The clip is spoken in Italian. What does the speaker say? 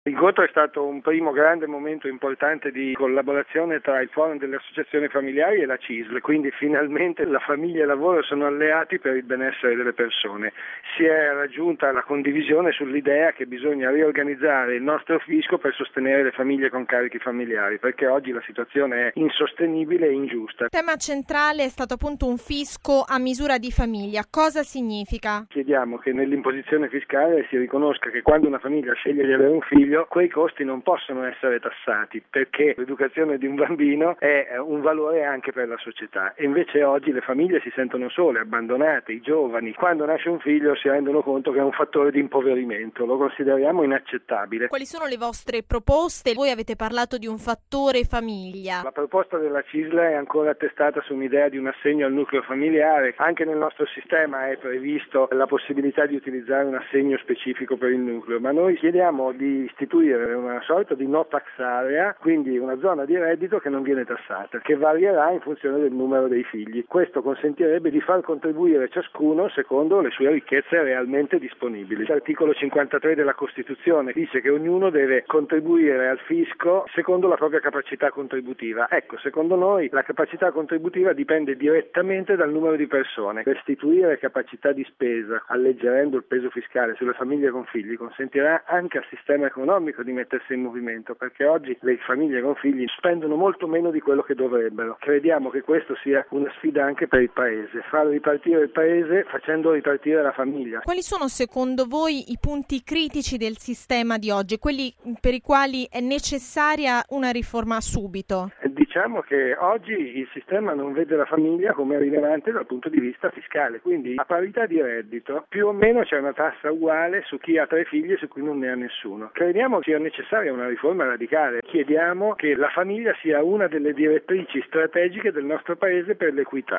L'incontro è stato un primo grande momento importante di collaborazione tra il Forum delle Associazioni Familiari e la CISL, quindi finalmente la famiglia e il lavoro sono alleati per il benessere delle persone. Si è raggiunta la condivisione sull'idea che bisogna riorganizzare il nostro fisco per sostenere le famiglie con carichi familiari, perché oggi la situazione è insostenibile e ingiusta. Il tema centrale è stato appunto un fisco a misura di famiglia. Cosa significa? Chiediamo che nell'imposizione fiscale si riconosca che quando una famiglia sceglie di avere un figlio, quei costi non possono essere tassati, perché l'educazione di un bambino è un valore anche per la società, e invece oggi le famiglie si sentono sole, abbandonate, i giovani quando nasce un figlio si rendono conto che è un fattore di impoverimento, lo consideriamo inaccettabile. Quali sono le vostre proposte? Voi avete parlato di un fattore famiglia. La proposta della CISL è ancora attestata su un'idea di un assegno al nucleo familiare. Anche nel nostro sistema è previsto la possibilità di utilizzare un assegno specifico per il nucleo, ma noi chiediamo di istituire una sorta di no tax area, quindi una zona di reddito che non viene tassata, che varierà in funzione del numero dei figli. Questo consentirebbe di far contribuire ciascuno secondo le sue ricchezze realmente disponibili. L'articolo 53 della Costituzione dice che ognuno deve contribuire al fisco secondo la propria capacità contributiva. Ecco, secondo noi la capacità contributiva dipende direttamente dal numero di persone. Restituire capacità di spesa, alleggerendo il peso fiscale sulle famiglie con figli, consentirà anche al sistema economico di mettersi in movimento, perché oggi le famiglie con figli spendono molto meno di quello che dovrebbero. Crediamo che questo sia una sfida anche per il Paese, far ripartire il Paese facendo ripartire la famiglia. Quali sono secondo voi i punti critici del sistema di oggi, quelli per i quali è necessaria una riforma subito? Diciamo che oggi il sistema non vede la famiglia come rilevante dal punto di vista fiscale, quindi a parità di reddito più o meno c'è una tassa uguale su chi ha 3 figli e su cui non ne ha nessuno. Crediamo sia necessaria una riforma radicale. Chiediamo che la famiglia sia una delle direttrici strategiche del nostro Paese per l'equità.